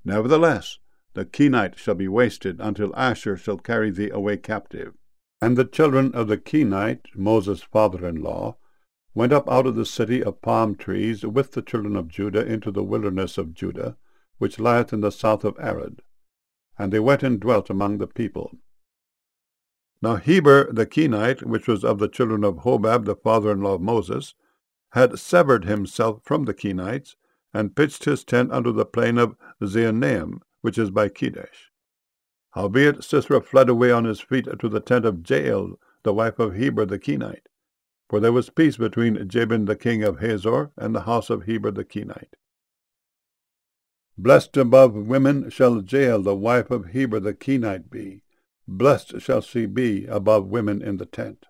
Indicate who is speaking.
Speaker 1: Nevertheless, the Kenite shall be wasted until Ashur shall carry thee away captive. And the children of the Kenite, Moses' father-in-law, went up out of the city of palm trees with the children of Judah into the wilderness of Judah, which lieth in the south of Arad. And they went and dwelt among the people. Now Heber the Kenite, which was of the children of Hobab the father-in-law of Moses, had severed himself from the Kenites, and pitched his tent under the plain of Zaanaim, which is by Kedesh. Howbeit Sisera fled away on his feet to the tent of Jael, the wife of Heber the Kenite, for there was peace between Jabin the king of Hazor and the house of Heber the Kenite. Blessed above women shall Jael the wife of Heber the Kenite be. Blessed shall she be above women in the tent.